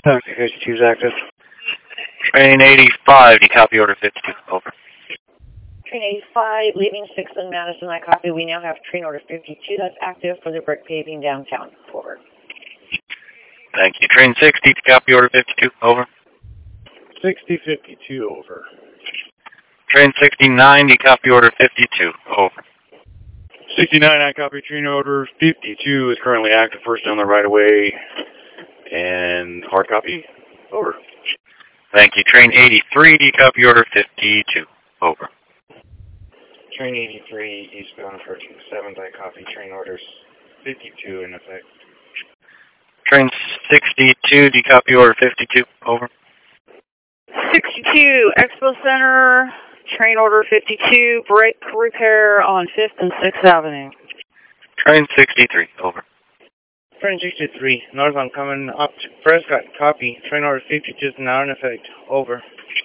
Okay, 52 is active. Train 85, do you copy order 52? Over. Train 85, leaving 6th and Madison, I copy. We now have train order 52 that's active for the brick paving downtown. Forward. Thank you. Train 60, do you copy order 52? Over. 60-52, over. Train 69, do you copy order 52? Over. 69, I copy train order 52 is currently active, first down the right of way, and hard copy, over. Thank you. Train 83, do you copy order 52? Over. Train 83, eastbound approaching 7th, I copy train orders 52 in effect. Train 62, do you copy order 52? Over. 62, Expo Center, train order 52, brake repair on 5th and 6th Avenue. Train 63, over. Train 63, northbound coming up to Prescott, copy. Train order 52 is now in effect, over.